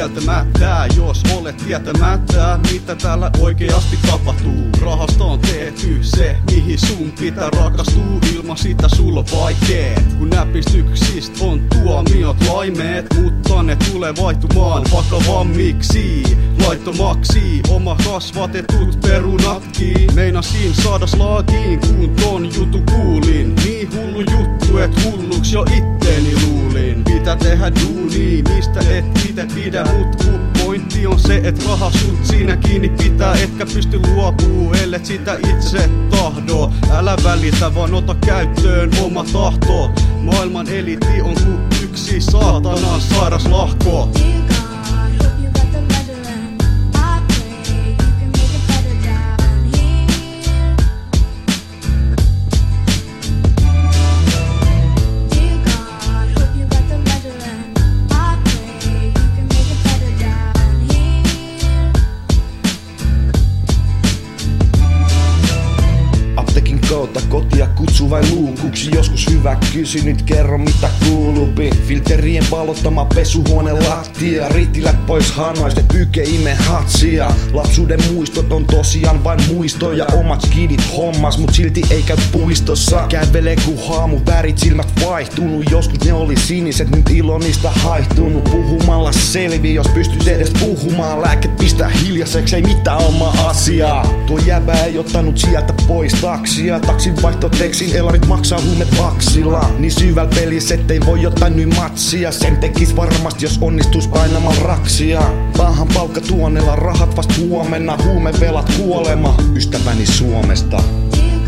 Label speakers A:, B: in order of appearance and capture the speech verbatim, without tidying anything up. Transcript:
A: kieltämättä, jos olet tietämättä, mitä täällä oikeasti tapahtuu. Rahasta on tehty se, mihin sun pitää rakastua, ilman sitä sulla on vaikeet. Kun näpistyksistä on tuomiot laimeet, mutta ne tulee vaihtumaan vakavammiksi, laittomaksi. Oma kasvatetut perunatkin meinasin saada slaagiin, kun ton jutu kuulin. Niin hullu juttu, et hulluks jo itteni luulin. Pitää tehdä duuni, mistä et ite pidä, mut kun pointti on se, et raha sut siinä kiinni pitää, etkä pysty luopuu, ellet sitä itse tahdo. Älä välitä, vaan ota käyttöön oma tahto. Maailman eliitti on kuin yksi saatanan sairas lahko.
B: Kautta kotia kutsu vain luukuksi. Joskus hyvä kysy, nyt kerro mitä kuulupi. Filterien valottama pesuhuone lattia. Ritilät pois hanoista, pyke ime hatsia. Lapsuuden muistot on tosiaan vain muistoja. Omat kidit hommas, mut silti ei käy puistossa. Kävelee ku haamu, värit silmät vaihtunut. Joskus ne oli siniset, nyt ilo niistä haihtunut. Puhumalla selvi, jos pystyt edes puhumaan. Lääket pistää hiljaiseksi, ei mitään omaa asiaa. Tuo jäbä ei ottanut sieltä pois taksia. Taksin vaihtoteksin, elarit maksaa huumet vaksilla. Niin syväl pelissä, ettei voi ottaa nyt matsia. Sen tekis varmasti, jos onnistus painamaan raksia. Pahan palkka tuonnella, rahat vast huomenna. Huumevelat kuolema, ystäväni Suomesta.